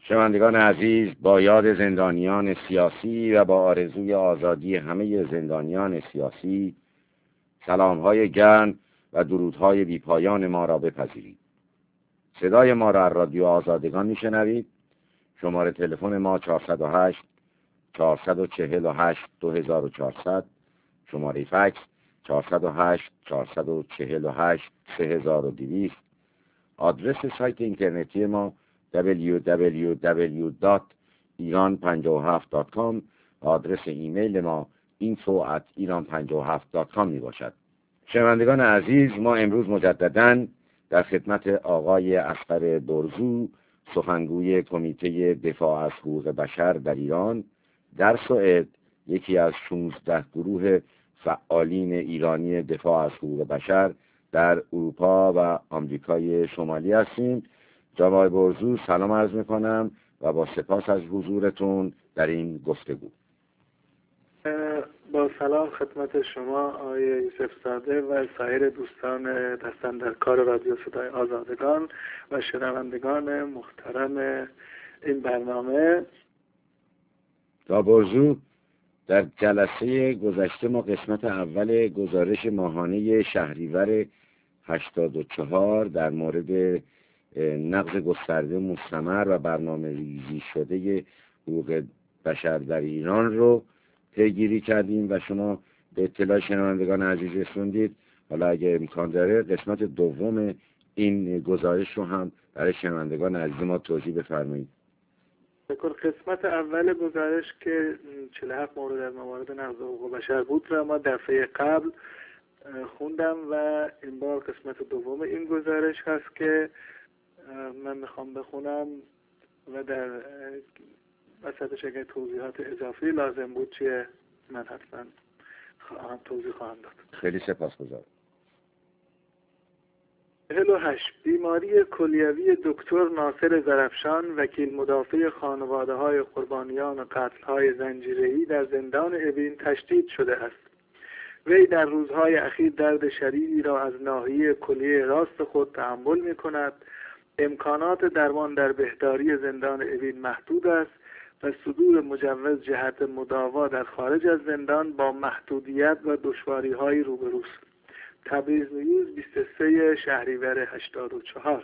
شنوندگان عزیز، با یاد زندانیان سیاسی و با آرزوی آزادی همه زندانیان سیاسی، سلام‌های گرم و درودهای بی‌پایان ما را بپذیرید. صدای ما را از رادیو آزادگان میشنوید. شماره تلفن ما 408 448 2400، شماره فکس 408 448 3200. آدرس سایت اینترنتی ما www.iran57.com. آدرس ایمیل ما info@iran57.com می باشد. شنوندگان عزیز، ما امروز مجدداً در خدمت آقای اصغر برزو، سخنگوی کمیته دفاع از حقوق بشر در ایران، در سوئد، یکی از 16 گروه فعالین ایرانی دفاع از حقوق بشر در اروپا و آمریکای شمالی هستیم. جناب برزو، سلام عرض میکنم و با سپاس از حضورتون در این گفتگو. با سلام خدمت شما آقای یوسف زاده و سایر دوستان دستن در کار رادیو صدای آزادگان و شنوندگان محترم این برنامه. جناب برزو، در جلسه گذشته ما قسمت اول گزارش ماهانه شهریور 84 در مورد نقض گسترده مستمر و برنامه ریزی شده حقوق بشر در ایران رو پیگیری کردیم و شما به اطلاع شنوندگان عزیز رسوندید. حالا اگه امکان داره قسمت دوم این گزارش رو هم برای شنوندگان عزیز ما توضیح بفرمایید. قسمت اول گزارش که 47 مورد از موارد نقض حقوق بشر بود را ما دفعه قبل خوندم و این بار قسمت دوم این گزارش هست که من میخوام بخونم و در وسطش اگر توضیحات اضافی لازم بود چیه من حتما توضیح خواهم داد. خیلی سپاسگزارم. 48 بیماری کلیوی دکتر ناصر زرفشان، وکیل مدافع خانواده‌های قربانیان قتل‌های زنجیره‌ای در زندان اوین تشدید شده است. وی در روزهای اخیر درد شدیدی را از ناحیه کلیه راست خود تحمل می‌کند. امکانات درمان در بهداری زندان اوین محدود است و صدور مجوز جهت مداوا در خارج از زندان با محدودیت و دشواری‌های روبروست. تبریز نیوز 23 شهریور 84.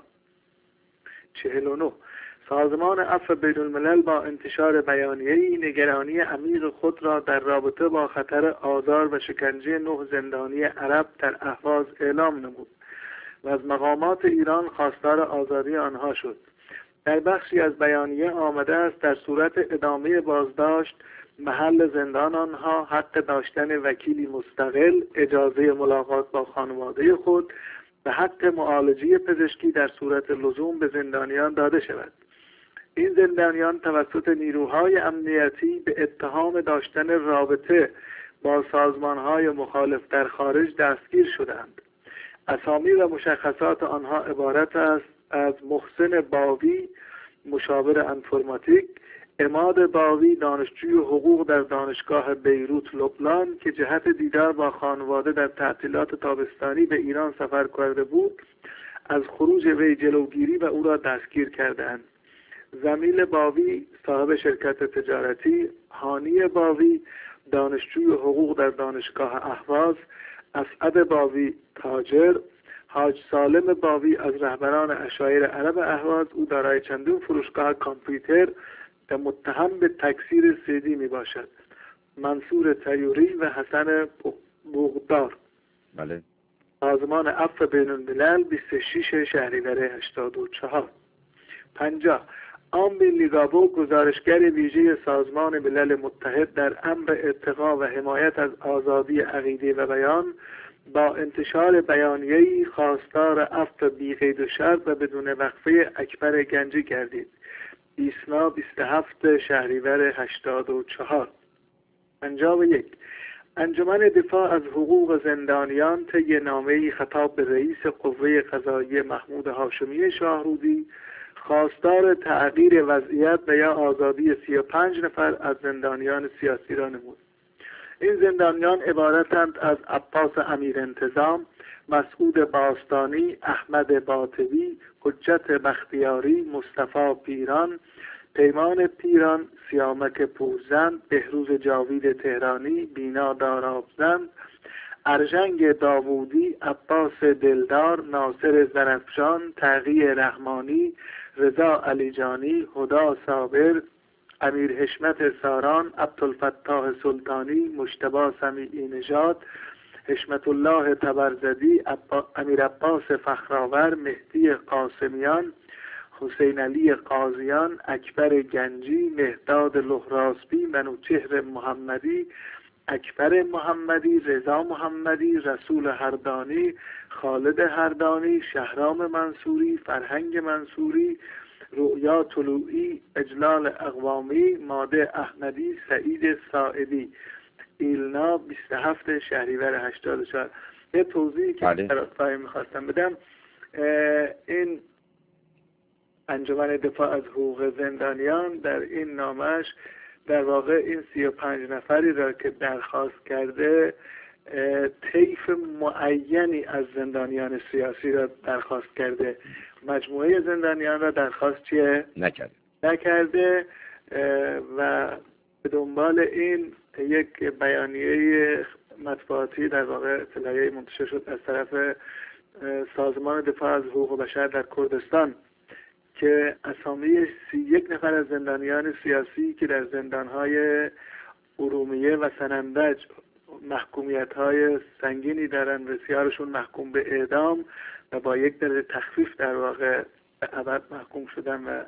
49 سازمان عفو بین الملل با انتشار بیانیه‌ای نگرانی عمیق خود را در رابطه با خطر آزار و شکنجه 9 زندانی عرب در اهواز اعلام نمود و از مقامات ایران خواستار آزادی آنها شد. در بخشی از بیانیه آمده است در صورت ادامه بازداشت محل زندان آنها حق داشتن وکیلی مستقل، اجازه ملاقات با خانواده خود و حق معالجه پزشکی در صورت لزوم به زندانیان داده شود. این زندانیان توسط نیروهای امنیتی به اتهام داشتن رابطه با سازمانهای مخالف در خارج دستگیر شدند. اسامی و مشخصات آنها عبارت است از محسن باوی، مشاور انفرماتیک، عماد باوی، دانشجوی حقوق در دانشگاه بیروت لبنان که جهت دیدار با خانواده در تعطیلات تابستانی به ایران سفر کرده بود، از خروج وی جلوگیری و او را دستگیر کردند. زمیل باوی، صاحب شرکت تجارتی، هانی باوی، دانشجوی حقوق در دانشگاه اهواز، اسعد باوی، تاجر، حاج سالم باوی از رهبران عشایر عرب اهواز، او دارای چندین فروشگاه کامپیوتر و متهم به تکثیر سیدی می باشد. منصور تیوری و حسن بغدار. بله. سازمان عفو بین الملل 26 شهریور 84. 50 آمبی لیگابو، گزارشگر ویژه سازمان ملل متحد در امر ارتقا و حمایت از آزادی عقیده و بیان، با انتشار بیانیه‌ای خواستار عفو بی قید و شرط و بدون وقفه اکبر گنجی گردید. ایسنا 27 شهریور 84. 51 انجمن دفاع از حقوق زندانیان طی نامه‌ای خطاب به رئیس قوه قضاییه محمود هاشمی شاهرودی خواستار تغییر وضعیت و یا آزادی 35 نفر از زندانیان سیاسی را نمود. این زندانیان عبارتند از عباس امیر انتظام، مسعود باستانی، احمد باطبی، حجت بختیاری، مصطفی پیران، پیمان پیران، سیامک پورزن، بهروز جاوید تهرانی، بینا دارابزن، ارژنگ داوودی، عباس دلدار، ناصر زرفشان، تقی رحمانی، رضا علیجانی، هدا صابر، امیر حشمت ساران، عبدالفتاح سلطانی، مجتبی سمیعی نژاد، حشمت الله تبرزدی، امیر عباس فخرآور، مهدی قاسمیان، حسین علی قاضیان، اکبر گنجی، مهداد لهراسبی، منوچهر محمدی، اکبر محمدی، رضا محمدی، رسول هردانی، خالد هردانی، شهرام منصوری، فرهنگ منصوری، رؤیا طلوعی، اجلال اقوامی، ماده احمدی، سعید ساعدی. ایلنا 27 شهریور 84. یه توضیحی که برای میخواستم بدم، این انجمن دفاع از حقوق زندانیان در این نامش در واقع این 35 نفری را که درخواست کرده طیف معینی از زندانیان سیاسی را درخواست کرده، مجموعه زندانیان را درخواست چیه؟ نکرده و به دنبال این یک بیانیه مطبوعاتی در واقع اطلاعیه منتشر شد از طرف سازمان دفاع از حقوق بشر در کردستان که اسامی 31 نفر از زندانیان سیاسی که در زندانهای ارومیه و سنندج محکومیت‌های سنگینی دارن، بسیارشون محکوم به اعدام و با یک درجه تخفیف در واقع به ابد محکوم شدن و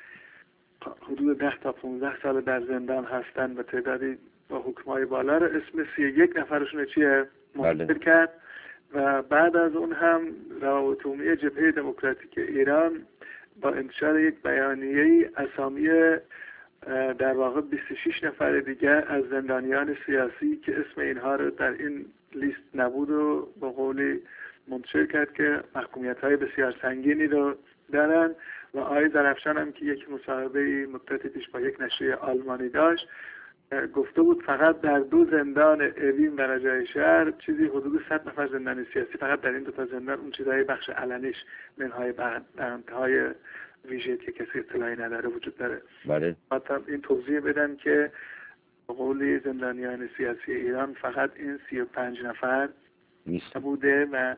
حدود 10 تا 15 سال در زندان هستن و تعدادی با حکمای بالا را اسم 31 نفرشون چیه منتشر کرد. و بعد از اون هم روابط عمومی جبهه دموکراتیک ایران با انتشار یک بیانیه اسامی در واقع 26 نفر دیگر از زندانیان سیاسی که اسم اینها رو در این لیست نبود و با قولی منتشر کرد که محکومیت‌های بسیار سنگینی رو دارن. و آقای زرفشان هم که یک مصاحبه مدتی پیش با یک نشریه آلمانی داشت گفته بود فقط در 2 زندان اوین و رجای شهر چیزی حدود 100 نفر زندانی سیاسی فقط در این 2 تا زندان، اون چیزهای بخش علنیش منهای بندهای ویژه که کسی اطلاعی نداره وجود داره. بله. مثلا این توضیح بدم که قولی زندانیان سیاسی ایران فقط این 35 نفر نیست بوده. و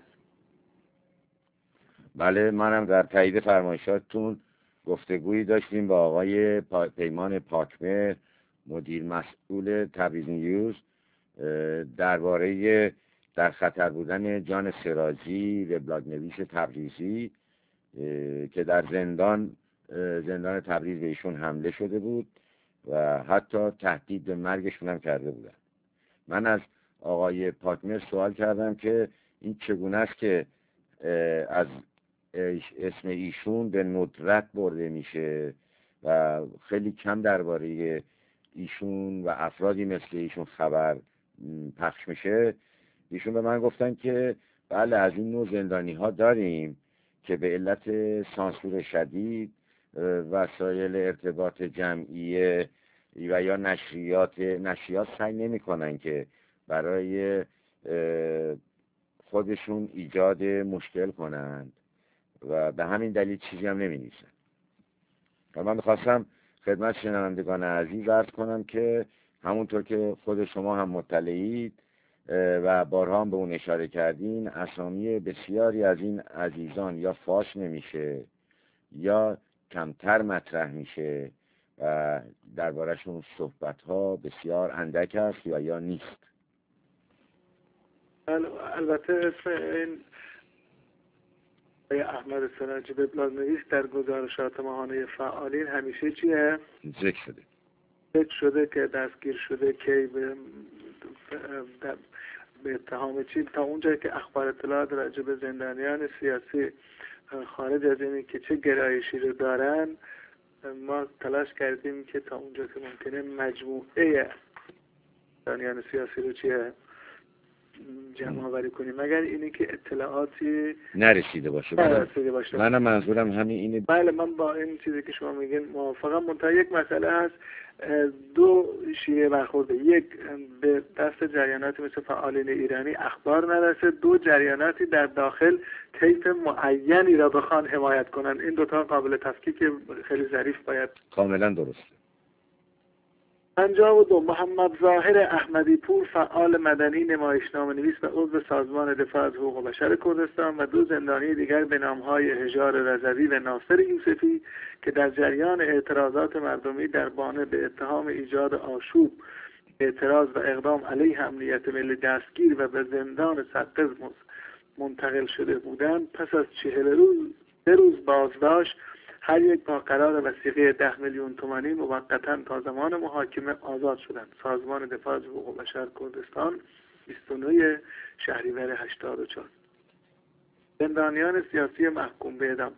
بله، منم در تایید فرمایشاتتون گفتگویی داشتیم با آقای پیمان پاکمهر، مدیر مسئول تبریز نیوز، درباره در خطر بودن جان سراجی، وبلاگ نویس تبریزی که در زندان تبریز به ایشون حمله شده بود و حتی تهدید به مرگشون هم کرده بودن. من از آقای پاکمهر سوال کردم که این چگونه است که از اسم ایشون به ندرت برده میشه و خیلی کم درباره ایشون و افرادی مثل ایشون خبر پخش میشه. ایشون به من گفتن که بله از این نوع زندانی ها داریم که به علت سانسور شدید وسایل ارتباط جمعیه و یا نشریات سعی نمی کنن که برای خودشون ایجاد مشکل کنند و به همین دلیل چیزی هم نمی نویسن. و من میخواستم خدمت شنوندگان عزیز عرض کنم که همونطور که خود شما هم مطلعید و بارها هم به اون اشاره کردین، اسامی بسیاری از این عزیزان یا فاش نمیشه یا کمتر مطرح میشه و درباره‌شون صحبت‌ها بسیار اندک است و یا نیست. البته اسم این احمد سراجی وبلاگ نویس در گزارشات ماهانه فعالین همیشه چیه؟ ذکر شده که دستگیر شده که به اتهام چی، تا اونجایی که اخبار اطلاعات راجع به زندانیان سیاسی خارج از اینی که چه گرایشی رو دارن ما تلاش کردیم که تا اونجا که ممکنه مجموعه زندانیان سیاسی رو چیه جمع آوری کنیم مگر اینی که اطلاعاتی نرسیده باشه. منم منظورم همین اینه. بله، من با این چیزی که شما میگین موافقم. منتها یک مسئله هست، دو شیوه برخورده: یک، به دست جریاناتی مثل فعالین ایرانی اخبار نرسه، دو، جریاناتی در داخل طیف معینی را بخوان حمایت کنن. این دوتا قابل تفکیک خیلی ظریف باید. کاملا درسته. 52. محمد ظاهر احمدی پور، فعال مدنی، نمایشنامه‌نویس و عضو سازمان دفاع از حقوق بشر کردستان، و دو زندانی دیگر به نام‌های هژار رضوی و ناصر یوسفی که در جریان اعتراضات مردمی در بانه به اتهام ایجاد آشوب، اعتراض و اقدام علیه امنیت ملی دستگیر و به زندان سقز منتقل شده بودند، پس از 43 روز بازداشت هر یک با قرار وثیقه 10 میلیون تومانی موقتا تا زمان محاکمه آزاد شدند. سازمان دفاع از حقوق بشر کردستان، 29 شهریور 84. زندانیان سیاسی محکوم به اعدام.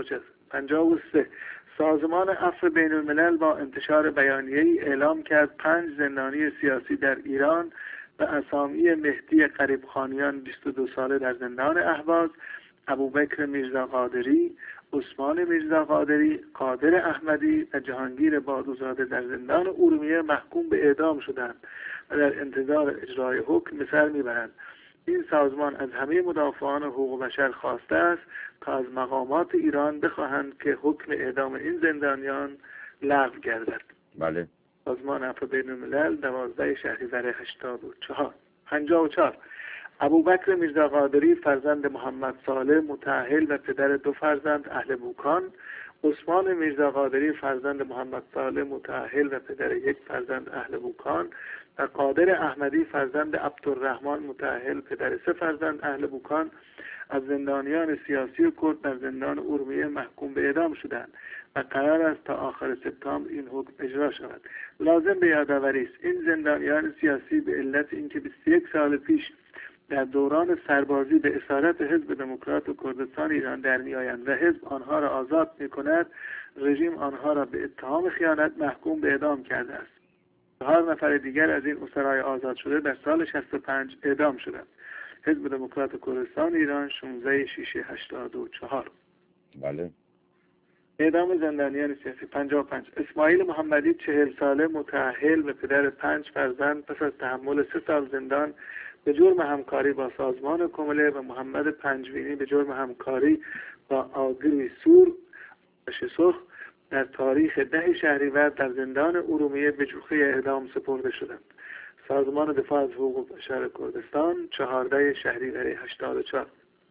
53. سازمان عفو بین الملل با انتشار بیانیه‌ای اعلام کرد 5 زندانی سیاسی در ایران و اسامی مهدی قریبخانیان 22 ساله در زندان اهواز، ابوبکر میرزا قادری، عثمان میرزا قادری، قادر احمدی و جهانگیر بادوزاده در زندان ارومیه محکوم به اعدام شدند و در انتظار اجرای حکم به سر میبرند. این سازمان از همه مدافعان حقوق بشر خواسته است تا از مقامات ایران بخواهند که حکم اعدام این زندانیان لغو گردد. بله. سازمان عفو بین الملل، 12 شهریور 84. 54. ابوبکر میرزا قادری، فرزند محمد صالح متأهل و پدر 2 فرزند، اهل بوکان. عثمان میرزا قادری، فرزند محمد صالح متأهل و پدر 1 فرزند، اهل بوکان، و قادر احمدی، فرزند عبدالرحمن متأهل، پدر 3 فرزند، اهل بوکان، از زندانیان سیاسی کرد در زندان ارومیه محکوم به اعدام شدند و قرار است تا آخر سپتامبر این حکم اجرا شود. لازم به یادآوری است این زندانیان سیاسی به علت اینکه 21 سال پیش در دوران سربازی به اسارت حزب دموکرات کردستان ایران در میآیند و حزب آنها را آزاد می‌کند، رژیم آنها را به اتهام خیانت محکوم به اعدام کرده است. 4 نفر دیگر از این اسرای آزاد شده در سال 65 اعدام شدند. حزب دموکرات کردستان ایران، 16 6 84. بله. اعدام زندانیان سیاسی. 55. اسماعیل محمدی، 40 ساله متأهل و پدر 5 فرزند، پس از تحمل 3 سال زندان به جرم همکاری با سازمان کمله، و محمد پنجوینی به جرم همکاری با آگری سور و شسخ در تاریخ 10 شهریور در زندان ارومیه به جوخه اعدام سپرده شدند. سازمان دفاع از حقوق بشر کردستان، 14 شهریور 84.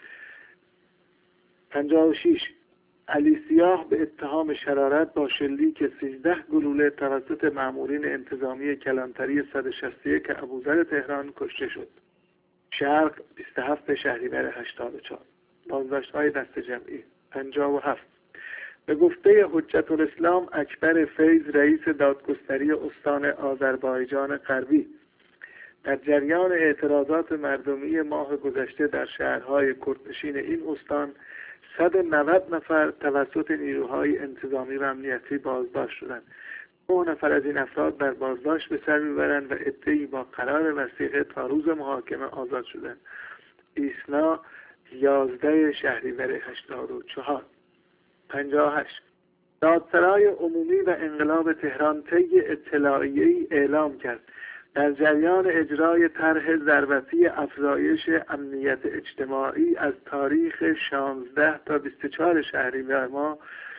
56. علی سیاه به اتهام شرارت با شلیک 13 گلوله توسط مامورین انتظامی کلانتری 161 ابوذر تهران کشته شد. شرق، 27 شهریور 84. بازداشت‌های دست جمعی. 57. به گفته حجت الاسلام اکبر فیض، رئیس دادگستری استان آذربایجان غربی، در جریان اعتراضات مردمی ماه گذشته در شهرهای کردنشین این استان 190 نفر توسط نیروهای انتظامی و امنیتی بازداشت شدند. 9 نفر از این افراد در بازداشت به سر میبرند و عده‌ای با قرار وثیقه تا روز محاکمه آزاد شدند. ایسنا، 11 شهریور 84. 58. دادسرای عمومی و انقلاب تهران طی اطلاعیه‌ای اعلام کرد در جریان اجرای طرح ضربتی افزایش امنیت اجتماعی از تاریخ 16 تا 24 شهریور ماه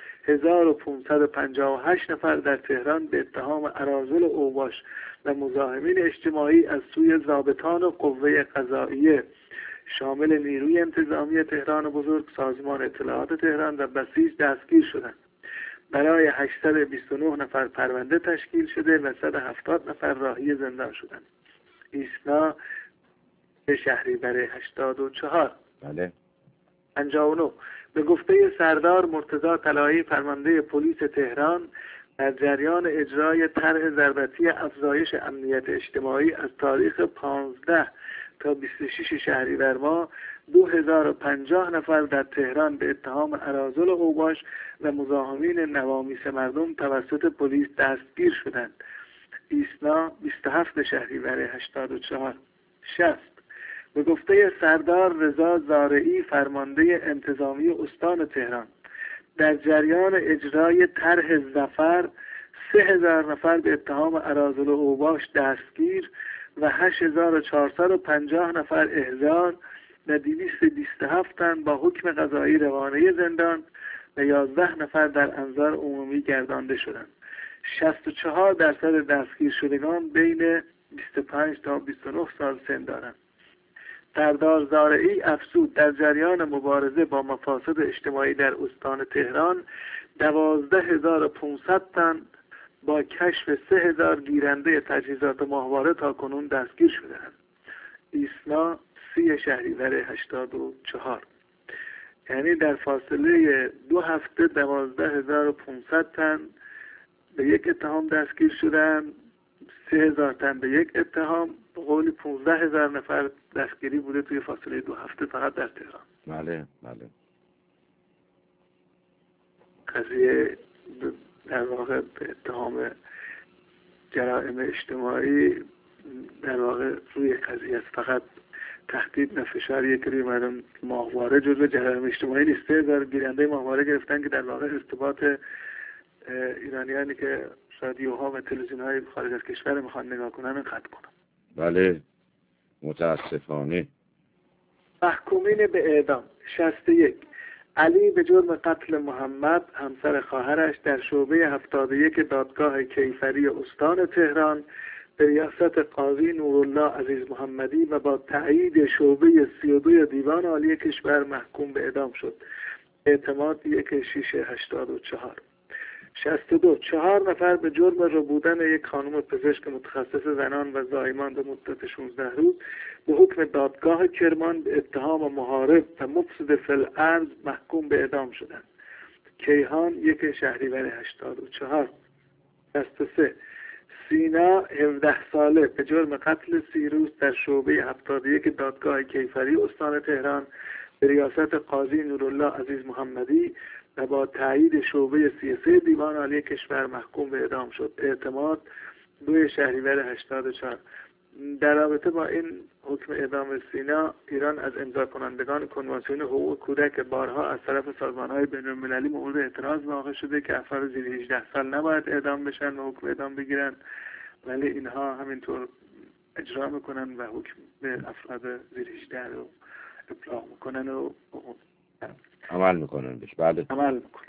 1558 نفر در تهران به اتهام اراذل اوباش و مزاحمین اجتماعی از سوی ضابطان و قوه قضائیه شامل نیروی انتظامی تهران بزرگ، سازمان اطلاعات تهران و بسیج دستگیر شدند. برای 829 نفر پرونده تشکیل شده و 170 نفر راهی زندان شدند. ایسنا، شهریور 84. بله. 59. به گفته سردار مرتضی طلایی، فرمانده پلیس تهران، در جریان اجرای طرح ضربتی افزایش امنیت اجتماعی از تاریخ 15 تا 26 شهریور ماه 2050 نفر در تهران به اتهام اراذل اوباش و مزاحمین نوامیس مردم توسط پلیس دستگیر شدند. ایسنا، 27 شهریور 84. 60. به گفته سردار رضا زارعی فرمانده انتظامی استان تهران، در جریان اجرای طرح ظفر 3000 نفر به اتهام اراذل و اوباش دستگیر و 8450 نفر احضار و 227 تن با حکم قضایی روانه زندان و 11 نفر در انظار عمومی گردانده شدند. 64% دستگیر شدگان بین 25 تا 29 سال سن دارند. سردار زارعی افزود در جریان مبارزه با مفاسد اجتماعی در استان تهران 12500 تن با کشف 3000 گیرنده تجهیزات ماهواره تا کنون دستگیر شدند. ایسنا 30 شهریور 84. یعنی در فاصله 2 هفته 12500 تن به یک اتهام دستگیر شدند، 3000 تن به یک اتهام، به قول 15000 نفر دستگیری بوده توی فاصله 2 هفته فقط در تهران. بله بله. قضیه در واقع به اتهام جرائم اجتماعی در واقع روی قضیه است، فقط تهدید و فشار یک روی مردم. ماهواره جزو جرائم اجتماعی نیست. 3000 گیرنده ماهواره گرفتن که در واقع ارتباط ایرانیانی که رادیوها و تلویزیون‌های خارج از کشور میخوان نگاه کنن قطع کنن. بله متاسفانه. محکومین به اعدام. 61 علی به جرم قتل محمد همسر خواهرش در شعبه 71 دادگاه کیفری استان تهران به ریاست قاضی نورالله عزیز محمدی و با تأیید شعبه 32 دیوان عالی کشور محکوم به اعدام شد. اعتماد 1/6/84. 62 4 نفر به جرم ربودن یک خانم پزشک متخصص زنان و زایمان به مدت 16 روز به حکم دادگاه کرمان به اتهام محارب و مفسد فی الارض محکوم به اعدام شدند. کیهان 1 شهریور 84. 63 سینا 17 ساله به جرم قتل 30 روز در شعبه 71 دادگاه کیفری استان تهران به ریاست قاضی نورالله عزیز محمدی و با تایید شعبه 33 دیوان عالی کشور محکوم به اعدام شد. اعتماد 2 شهریور 84. در رابطه با این حکم اعدام سینا، ایران از امضا کنندگان کنوانسیون حقوق کودک بارها از طرف سازمان‌های بین‌المللی مورد اعتراض واقع شده که افراد زیر 18 سال نباید اعدام بشن و حکم اعدام بگیرن، ولی اینها همینطور اجرا میکنن و حکم به افراد زیر 18 رو ابلاغ میکنن و عمل میکنن بهش. بله عمل میکنن.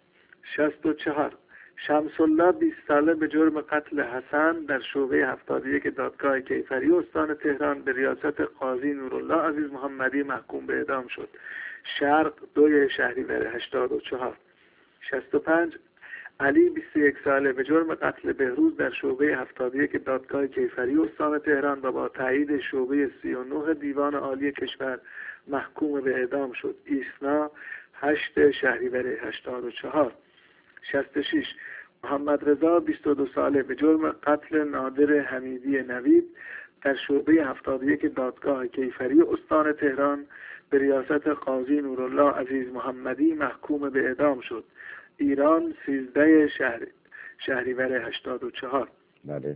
64 شمس الله 20 ساله به جرم قتل حسن در شعبه 71 دادگاه کیفری استان تهران به ریاست قاضی نورالله عزیز محمدی محکوم به اعدام شد. شرق 2 شهریور 84. 65 علی 21 ساله به جرم قتل بهروز در شعبه 71 دادگاه کیفری استان تهران و با تایید شعبه 39 دیوان عالی کشور محکوم به اعدام شد. ایسنا 8 شهریور 84. 66 محمد رضا 22 ساله به جرم قتل نادر حمیدی نوید در شعبه 71 دادگاه کیفری استان تهران به ریاست قاضی نورالله عزیز محمدی محکوم به اعدام شد. ایران 13 شهریور 84. بله.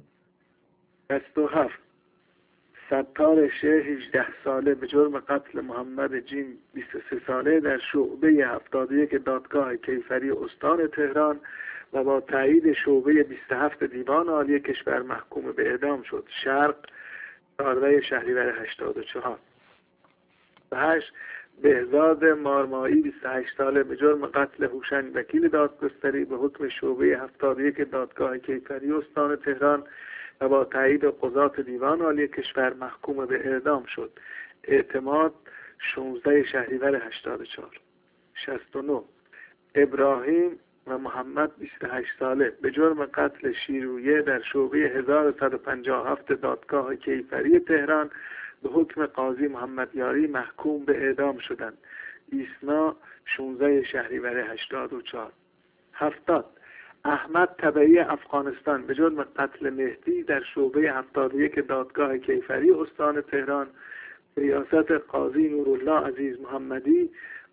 67 ستار شه 18 ساله به جرم قتل محمد جیم 23 ساله در شعبه 71 دادگاه کیفری استان تهران و با تایید شعبه 27 دیوان عالی کشور محکوم به اعدام شد. شرق 14 شهریور 84. 8 بهزاد مارمایی 28 ساله به جرم قتل هوشنگ وکیل دادگستری به حکم شعبه 71 دادگاه کیفری استان تهران و با تایید قضات دیوان عالی کشور محکوم به اعدام شد. اعتماد 16 شهریور 84. 69 ابراهیم و محمد 28 ساله به جرم قتل شیرویه در شعبه 1157 دادگاه کیفری تهران به حکم قاضی محمد یاری محکوم به اعدام شدند. ایسنا 16 شهریور 84. 70 احمد تبعی افغانستان به جرم قتل مهدی در شعبه 71 دادگاه کیفری استان تهران به ریاست قاضی نورالله عزیز محمدی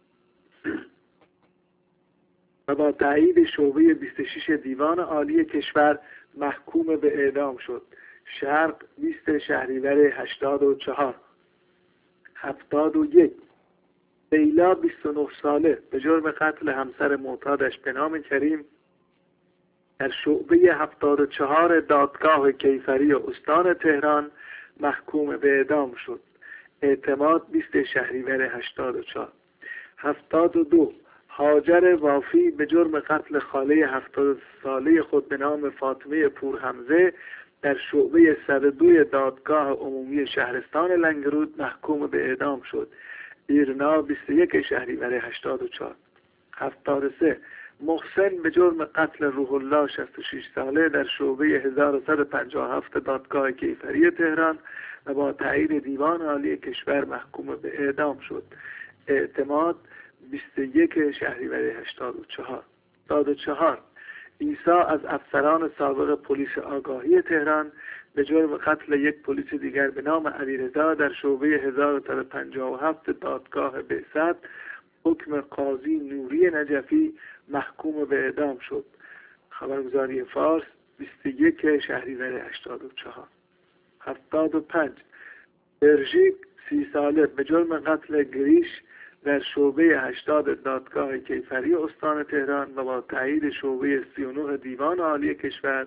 و با تایید شعبه 26 دیوان عالی کشور محکوم به اعدام شد. شرق 20 شهریور 84. 71 لیلا 29 ساله به جرم قتل همسر معتادش به نام کریم در شعبه 74 دادگاه کیفری استان تهران محکوم به اعدام شد. اعتماد 20 شهریور 84. 72 هاجر وافی به جرم قتل خاله 70 ساله خود به نام فاطمه پورحمزه در شعبه 102 دادگاه عمومی شهرستان لنگرود محکوم به اعدام شد. ایرنا 21 شهریور 84. 73 محسن به جرم قتل روح الله 66 ساله در شعبه 1157 دادگاه کیفری تهران و با تایید دیوان عالی کشور محکوم به اعدام شد. اعتماد 21 شهریور 84. 74 عیسی از افسران سابق پلیس آگاهی تهران به جرم قتل یک پلیس دیگر به نام علیرضا در شعبه 1157 دادگاه بعثت حکم قاضی نوری نجفی محکوم به اعدام شد. خبرگزاری فارس 21 شهریور 84. 75 برژیک 30 ساله به جرم قتل گریش در شعبه 80 دادگاه کیفری استان تهران و با تایید شعبه 39 دیوان عالی کشور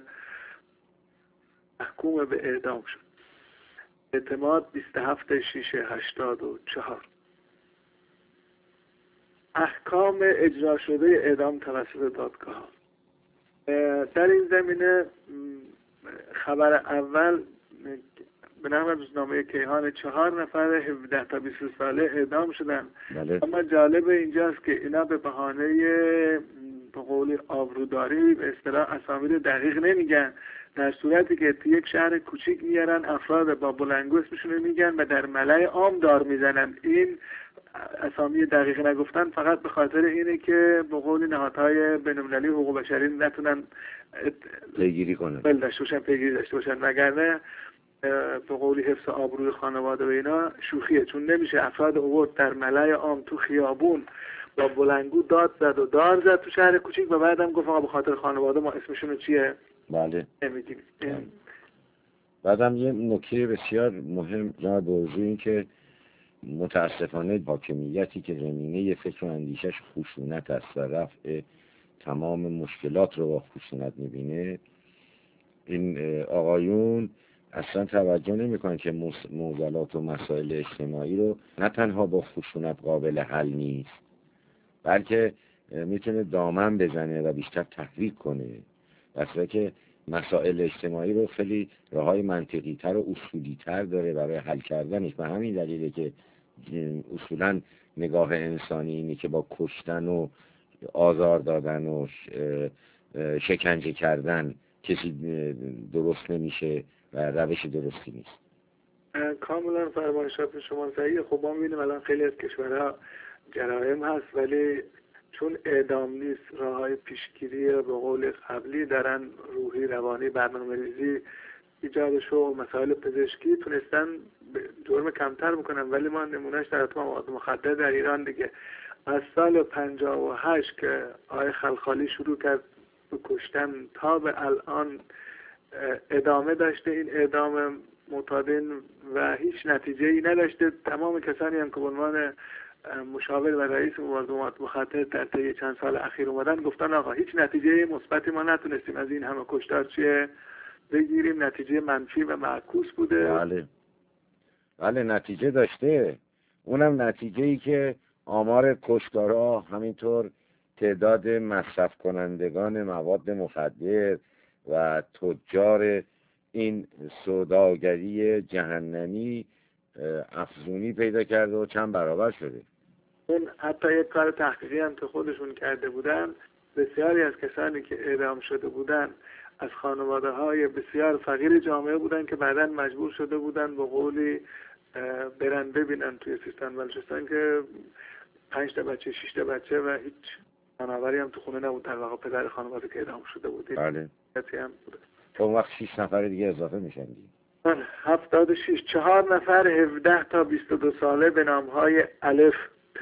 محکوم به اعدام شد. اعتماد 27 6 84. احکام اجرا شده اعدام توسط دادگاه. در این زمینه خبر اول به نقل روزنامه کیهان 4 نفر 17 تا 20 ساله اعدام شدن. بله. اما جالب اینجاست که اینا به بهانه به قول آبروداری به اصطلاح اسامی دقیق نمیگن، در صورتی که توی یک شهر کوچیک میارن افراد با بلندگو اسمشون رو میگن و در ملأ عام دار میزنن. این اسامی دقیق نگفتن فقط به خاطر اینه که به قول نهادهای بین‌المللی حقوق بشری نتونن پیگیری کنن، پیگیری داشته باشن، وگرنه به قولی حفظ آبروی خانواده و اینا شوخیه، چون نمیشه افراد اوورد در ملأ عام تو خیابون با بلندگو داد زد و دار زد تو شهر کوچیک و بعدم گفت آقا به خاطر خانواده ما اسمشون چیه؟ بله. نمیگیم. بعدم یه نکته بسیار مهم جناب بازجو این که متاسفانه حاکمیتی که زمینه فکر و اندیشش خشونت است و رفع تمام مشکلات رو با خشونت میبینه، این آقایون اصلا توجه نمیکنن که معضلات و مسائل اجتماعی رو نه تنها با خشونت قابل حل نیست، بلکه میتونه دامن بزنه و بیشتر تحریک کنه، واسه که مسائل اجتماعی رو خیلی راههای منطقی تر و اصولی تر داره برای حل کردنش. به همین دلیله که اصولا نگاه انسانی اینه که با کشتن و آزار دادن و شکنجه کردن کسی درست نمیشه و روش درستی نیست. کاملا فرمایشات شما صحیحه. خب ما میبینیم الان خیلی از کشورها جرایم هست ولی چون اعدام نیست راههای پیشگیری به قول قبلی دارن، روحی روانی برنامه‌ریزی ایجادش و مسائل پزشکی تونستن جرم کمتر بکنن. ولی ما نمونهش در اتمام مواد مخدر در ایران دیگه از سال 58 که آقای خلخالی شروع کرد به کشتن تا به الان ادامه داشته این اعدام معتادین و هیچ نتیجه ای نداشته. تمام کسانی هم که به عنوان مشاور و رئیس مبارزه با مواد مخدر در طی چند سال اخیر اومدن گفتن آقا هیچ نتیجه مثبتی ما نتونستیم از این همه کشتار چیه بگیریم، نتیجه منفی و معکوس بوده. بله نتیجه داشته، اونم نتیجه ای که آمار کشتارها، همینطور تعداد مصرف کنندگان مواد مخدر و تجار این سوداگری جهنمی افزونی پیدا کرده و چند برابر شده. اون حتی یک کار تحقیقی هم که خودشون کرده بودن، بسیاری از کسانی که اعدام شده بودن از خانواده های بسیار فقیر جامعه بودن که بعداً مجبور شده بودن به قولی برن ببینن توی سیستان بلوچستان که 5 تا بچه 6 تا بچه و هیچ فناوری هم تو خونه نبود، در واقع پدر خانواده که اعدام شده بود. بله. هم بوده. اون وقت 6 نفر دیگه اضافه میشن دیگه. 76 4 نفر 17 تا 22 ساله به نامهای الف پ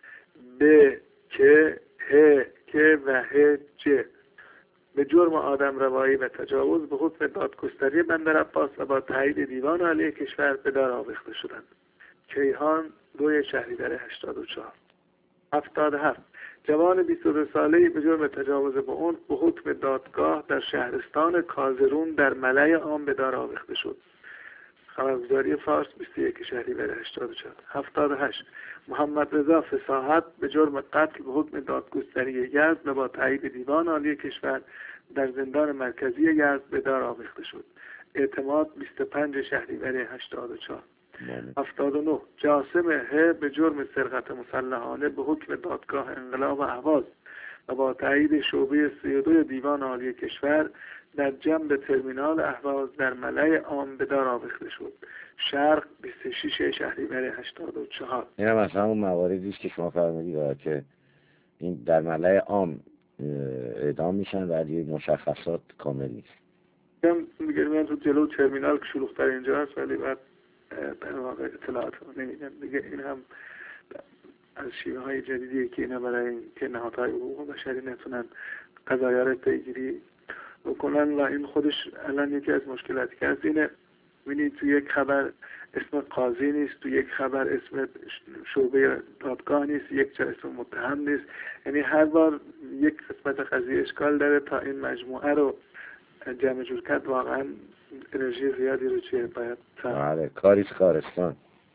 ب ک ه ک و ه ج به جرم آدم روایی و تجاوز به حکم دادگستری بندر عباس و با تایید دیوان عالی کشور به دار آویخته شدند. کیهان 2 شهریور 84. 77 جوان 22 ساله‌ای به جرم تجاوز به عنف به حکم دادگاه در شهرستان کازرون در ملأ عام به دار آویخته شد. خبرگزاری فارس 21 شهریور 84. 78 محمد رضا فصاحت به جرم قتل به حکم دادگستری یزد و با تایید دیوان عالی کشور در زندان مرکزی یزد به دار آویخته شد. اعتماد 25 شهریور 84. 79 جاسم ه به جرم سرقت مسلحانه به حکم دادگاه انقلاب اهواز و با تایید شعبه 32 دیوان عالی کشور در جنب ترمینال اهواز در ملأ عام به دار آویخته شد. شرق 26 شهریور 84. این هم از همون مواردی است که شما فرمودید که این در ملأ عام اعدام میشن ولی مشخصات کامل نیست. میگم تو جلو ترمینال که شلوغ‌تر اینجا هست ولی بعد در واقع اطلاعات رو نمیدن دیگه. این هم از شیوه های جدیدیه که اینا برای که نهادهای حقوق بشری نتونن قضایا رو پیگیری بکنن و این خودش الان یکی از مشکلاتی که هست اینه. ببینید تو یک خبر اسم قاضی نیست، تو یک خبر اسم شعبه دادگاه نیست، یک جا اسم متهم نیست. یعنی هر بار یک قسمت قضیه اشکال داره. تا این مجموعه رو جمع جور کرد واقعا انرژی زیادی رو چیه باید کاریش کارستان.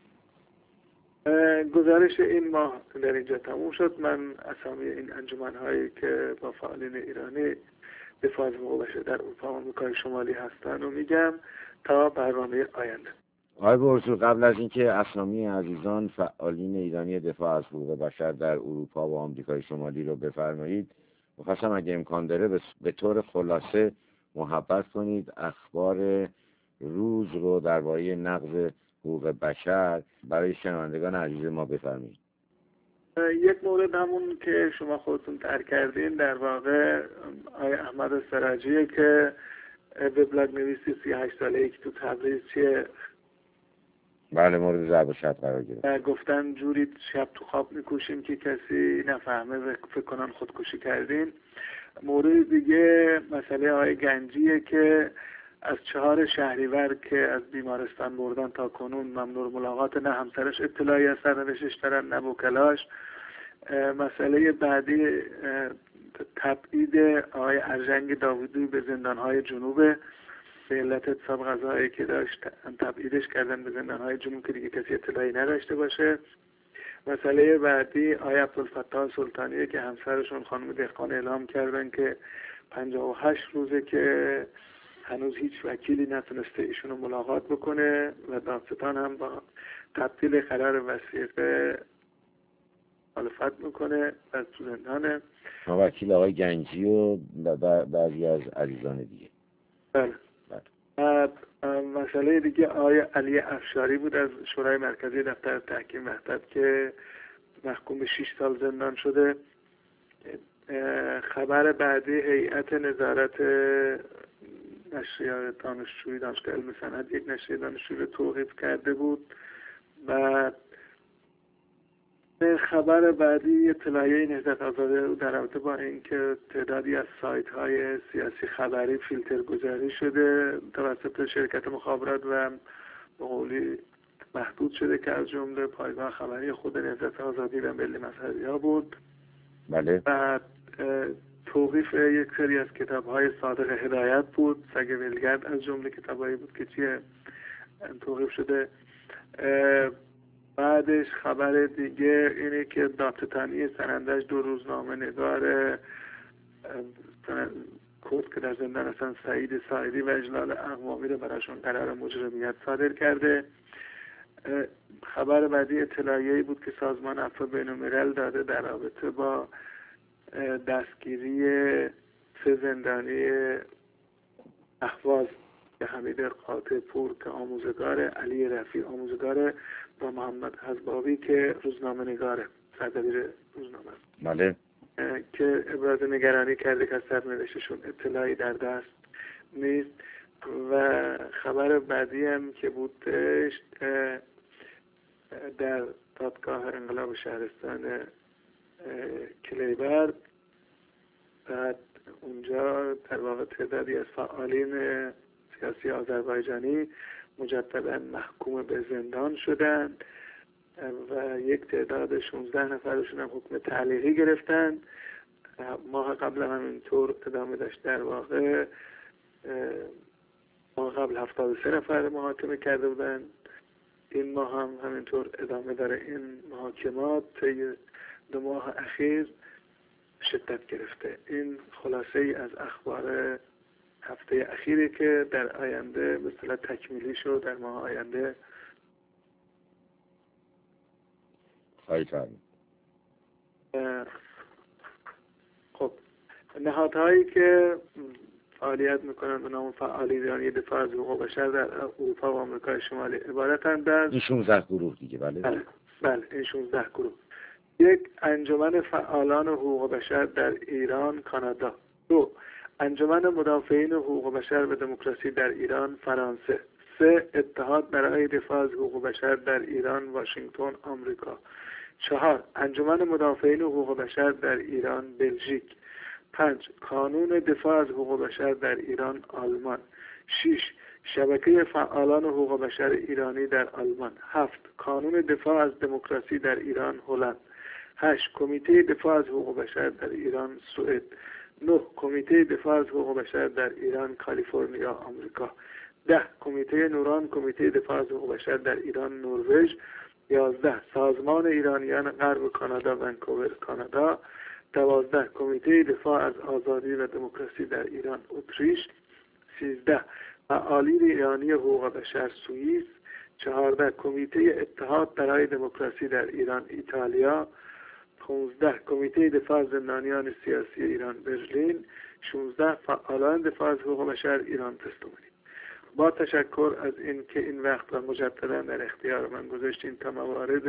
گزارش این ماه در اینجا تموم شد. من اسامی این انجمن‌هایی که با فعالین ایرانی دفاع از حقوق بشر در اروپا و آمریکای شمالی هستن رو میگم تا برنامه آینده. آقای بورسو، قبل از اینکه اسامی عزیزان فعالین ایرانی دفاع از حقوق بشر در اروپا و آمریکای شمالی رو بفرمایید، می‌خواستم اگه امکان داره به طور خلاصه محبت کنید اخبار روز رو درباره نقض حقوق بشر برای شنوندگان عزیز ما بفرمایید. یک مورد همون که شما خودتون ترک کردین در واقع آقای احمد سراجیه که وبلاگ نویسی 38 ساله‌ای که تو تبریز چیه بله مورد ضرب و شتم قرار گرفت. گفتن جوری شب تو خواب میکوشیم که کسی نفهمه و فکر کنن خودکشی کردین. مورد دیگه مسئله آقای گنجیه که از 4 شهریور که از بیمارستان بردن تا کنون ممنوع ملاقات، نه همسرش اطلاعی از سرنوشتش دارن نه وکلاش. مسئله بعدی تبعید آقای ارژنگ داوودی به زندانهای جنوب به علت حساب غذایی که داشت تبعیدش کردن به زندانهای جنوب که دیگه کسی اطلاعی نداشته باشه. مسئله بعدی آقای عبدالفتاح سلطانیه که همسرشون خانم دهقان اعلام کردن که 58 روزه که هنوز هیچ وکیلی نتونسته ایشونو ملاقات بکنه و دادستان هم با تبدیل قرار وثیقه مخالفت میکنه و تو زندانه. وکیل آقای گنجی و بعضی از عزیزان دیگه. بله. مسئله دیگه آقای علی افشاری بود از شورای مرکزی دفتر تحکیم وحدت که محکوم به 6 سال زندان شده. خبر بعدی هیئت نظارت نشریه دانشجویی دانشگاه علم صنعت یک نشریه دانشجویی رو توقیف کرده بود. و خبر بعدی اطلاعیه نهضت آزادی در رابطه با اینکه تعدادی از سایت های سیاسی خبری فیلتر گذاری شده توسط شرکت مخابرات و به قولی محدود شده که از جمله پایگاه خبری خود نهضت آزادی و ملی مذهبی‌ها بود. بله. بعد توقیف یک سری از کتاب‌های صادق هدایت بود. سگ ولگرد از جمله کتابایی بود که چیه توقیف شده. بعدش خبر دیگه اینه که دادستانی سنندج 2 روزنامه نگار کرد که در زندان هستن سعید سایدی و اجلال اقوامی رو براشون قرار مجرمیت صادر کرده. خبر بعدی اطلاعیه‌ای بود که سازمان عفو بین‌الملل داده در رابطه با دستگیری 3 زندانی اهواز که حمید قاطع پور که آموزگاره، علی رفیع آموزگاره و محمد حزباوی که روزنامه نگاره، سردبیر روزنامه است. بله. که ابراز نگرانی کرده که از سرنوشتشون اطلاعی در دست نیست. و خبر بعدی هم که بودش در دادگاه انقلاب شهرستان کلیبر، بعد اونجا در واقع تعدادی از فعالین سیاسی آذربایجانی مجددا محکوم به زندان شدند و یک تعداد 16 نفرشون هم حکم تعلیقی گرفتن. ماه قبل هم همینطور ادامه داشت. در واقع ماه قبل 73 نفر محاکمه کرده بودن، این ماه هم همینطور ادامه داره. این محاکمات طی 2 ماه اخیر شدت گرفته. این خلاصه ای از اخبار هفته اخیری که در آینده به اصطلاح تکمیلی شد در ماه آینده. خب نهادهایی که فعالیت میکنند به نام فعالیان دفاع از حقوق بشر در اروپا و آمریکای شمالی عبارتند از این 16 گروه دیگه. بله این 16 گروه. 1. انجمن فعالان حقوق بشر در ایران کانادا. 2. انجمن مدافعین حقوق بشر و دموکراسی در ایران فرانسه. 3. اتحاد برای دفاع از حقوق بشر در ایران واشنگتن آمریکا. 4. انجمن مدافعین حقوق بشر در ایران بلژیک. 5. کانون دفاع از حقوق بشر در ایران آلمان. 6. شبکه فعالان حقوق بشر ایرانی در آلمان. 7. کانون دفاع از دموکراسی در ایران هلند. 8. کمیته دفاع از حقوق بشر در ایران سوئد. 9. کمیته دفاع از حقوق بشر در ایران کالیفرنیا آمریکا. 10. کمیته نوران کمیته دفاع از حقوق بشر در ایران نروژ. 11. سازمان ایرانیان غرب کانادا ونکوور کانادا. 12. کمیته دفاع از آزادی و دموکراسی در ایران اتریش. 13. فعالین ایرانی حقوق بشر سوئیس. 14. کمیته اتحاد برای دموکراسی در ایران ایتالیا. 15. کمیته دفاع از زندانیان سیاسی ایران برلین. 16. فعالان دفاع از حقوق بشر ایران تستومانی. با تشکر از این که این وقت را مجددا در اختیار من گذاشتین تا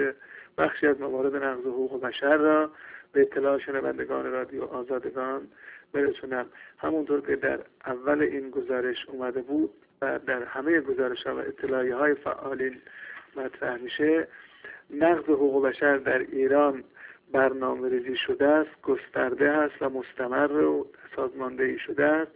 بخشی از موارد نقض حقوق بشر را به اطلاع شنوندگان رادیو آزادگان برسونم. همونطور که در اول این گزارش اومده بود و در همه گزارش‌ها و اطلاعیه‌های فعالین مطرح میشه، نقض حقوق بشر در ایران برنامه‌ریزی شده است، گسترده است و مستمر و سازماندهی شده است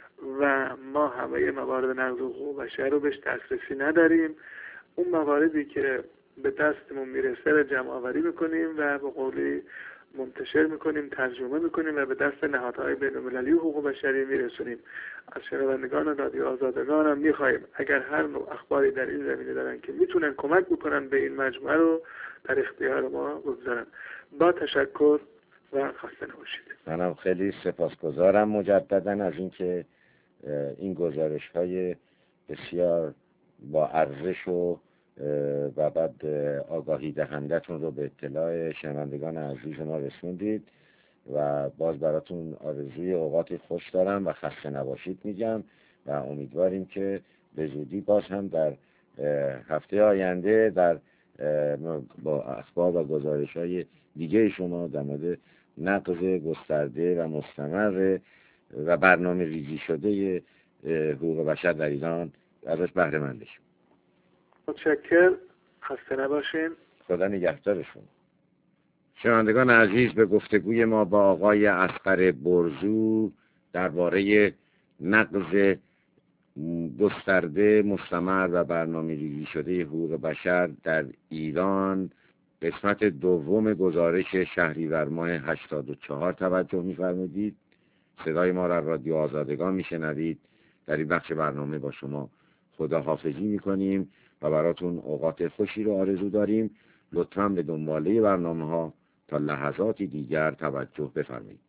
و ما همه موارد نقض حقوق بشر رو بهش دسترسی نداریم. اون مواردی که به دستمون میرسه رو جمع آوری میکنیم و به قولی منتشر میکنیم، ترجمه میکنیم و به دست نهادهای بین‌المللی حقوق بشری میرسونیم. از شنوندگان رادیو آزادگان هم میخوایم اگر هر نوع اخباری در این زمینه دارن که میتونن کمک بکنن به این مجموعه رو در اختیار ما بگذارن. با تشکر و خسته نباشید. منم خیلی سپاسگزارم مجددا از اینکه این گزارش‌های بسیار با ارزش و بعد آگاهی دهندتون رو به اطلاع شنوندگان عزیز ما رسوندید و باز براتون آرزوی اوقات خوش دارم و خسته نباشید میگم و امیدواریم که به زودی باز هم در هفته آینده با اخبار و گزارش‌های دیگه شما در مورد نقض گسترده و مستمر و برنامه ریزی شده حقوق بشر در ایران ازش بهره مند بشیم. متشکر، خسته نباشین. خدا نگهدارشون. شنوندگان عزیز، به گفتگوی ما با آقای اصغر برزو درباره نقض گسترده مستمر و برنامه ریزی شده حقوق بشر در ایران قسمت دوم گزارش شهریور ماه 84 توجه می‌فرمایید. صدای ما را رادیو آزادگان میشنوید. در این بخش برنامه با شما خداحافظی میکنیم و براتون اوقات خوشی رو آرزو داریم. لطفاً به دنباله برنامه‌ها تا لحظاتی دیگر توجه بفرمایید.